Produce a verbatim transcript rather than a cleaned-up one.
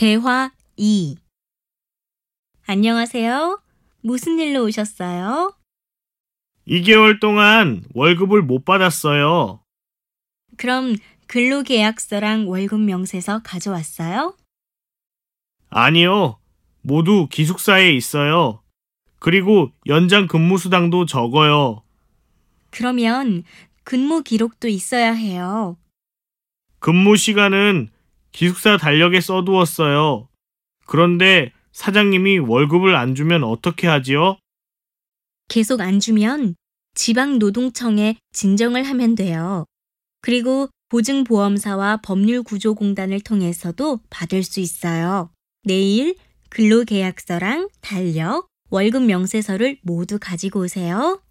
대화 이. 안녕하세요. 무슨 일로 오셨어요? 이 개월 동안 월급을 못 받았어요. 그럼 근로계약서랑 월급 명세서 가져왔어요? 아니요. 모두 기숙사에 있어요. 그리고 연장 근무 수당도 적어요. 그러면 근무 기록도 있어야 해요. 근무 시간은 기숙사 달력에 써두었어요. 그런데 사장님이 월급을 안 주면 어떻게 하지요? 계속 안 주면 지방노동청에 진정을 하면 돼요. 그리고 보증보험사와 법률구조공단을 통해서도 받을 수 있어요. 내일 근로계약서랑 달력, 월급 명세서를 모두 가지고 오세요.